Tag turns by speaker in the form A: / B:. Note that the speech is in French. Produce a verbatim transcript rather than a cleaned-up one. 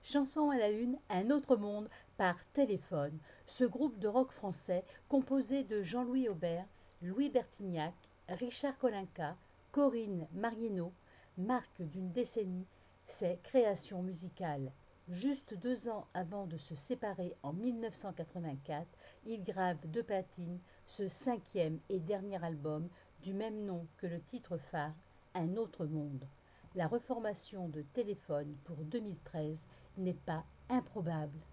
A: Chanson à la une, Un autre monde par Téléphone. Ce groupe de rock français, composé de Jean-Louis Aubert, Louis Bertignac, Richard Kolinka, Corinne Marguineau, marque d'une décennie ses créations musicales. Juste deux ans avant de se séparer en mille neuf cent quatre-vingt-quatre, ils gravent de platine ce cinquième et dernier album du même nom que le titre phare, Un autre monde. La reformation de Téléphone pour deux mille treize n'est pas improbable.